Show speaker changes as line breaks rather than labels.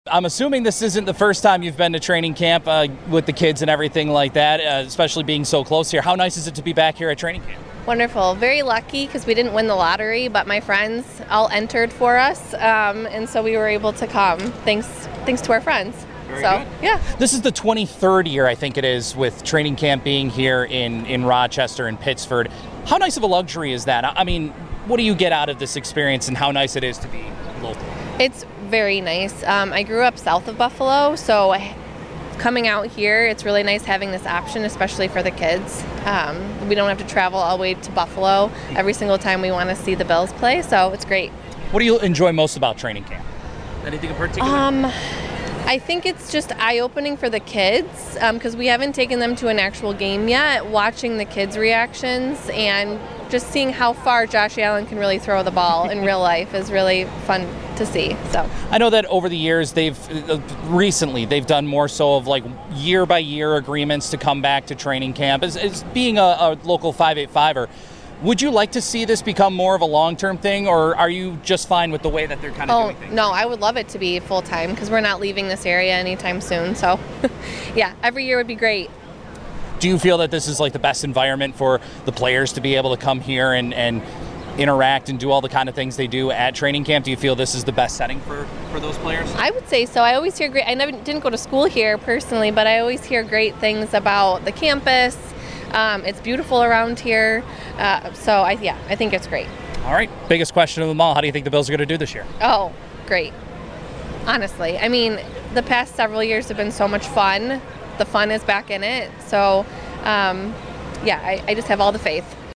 I'm assuming this isn't the first time you've been to training camp with the kids and everything like that, especially being so close here. How nice is it to be back here at training camp?
Wonderful. Very lucky because we didn't win the lottery, but my friends all entered for us, and so we were able to come thanks to our friends.
Very good.
Yeah.
This is the 23rd year, I think it is, with training camp being here in Rochester and Pittsford. How nice of a luxury is that? I mean, what do you get out of this experience and how nice it is to be local?
It's very nice. I grew up south of Buffalo, so coming out here, it's really nice having this option, especially for the kids. We don't have to travel all the way to Buffalo every single time we want to see the Bills play, so it's great.
What do you enjoy most about training camp? Anything in particular?
I think it's just eye-opening for the kids because we haven't taken them to an actual game yet. Watching the kids' reactions and just seeing how far Josh Allen can really throw the ball in real life is really fun to see. So
I know that over the years they've done more so of like year-by-year agreements to come back to training camp. As being a local 585er, would you like to see this become more of a long-term thing, or are you just fine with the way that they're kind of doing things?
No, I would love it to be full-time because we're not leaving this area anytime soon. So, yeah, every year would be great.
Do you feel that this is like the best environment for the players to be able to come here and interact and do all the kind of things they do at training camp? Do you feel this is the best setting for those players?
I would say so. I always hear great. Didn't go to school here personally, but I always hear great things about the campus. It's beautiful around here, so I think it's great.
All right, biggest question of them all, how do you think the Bills are going to do this year?
Oh, great. Honestly, I mean, the past several years have been so much fun. The fun is back in it, so I just have all the faith.